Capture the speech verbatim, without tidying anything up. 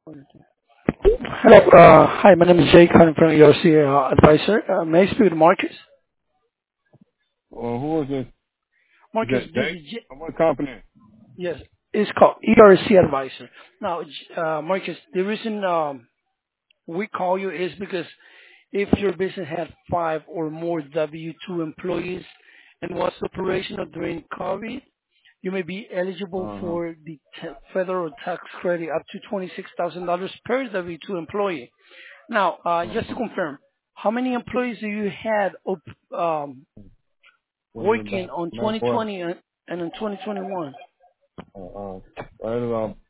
Hello. uh Hi, my name is Jay calling from E R C uh, Advisor. Uh, May I speak with Marcus? Well, who is this? Is Marcus, that this Jake? is J- From what company? yes, it's called E R C Advisor. Now, J- uh Marcus, the reason um we call you is because if your business had five or more W two employees and was operational during COVID, you may be eligible Uh huh. for the t- federal tax credit up to twenty-six thousand dollars per W two employee. Now, uh, Uh just to huh. confirm, how many employees do you had op- um, What is it working about? on About what? twenty twenty and and in twenty twenty-one? Uh, uh, right about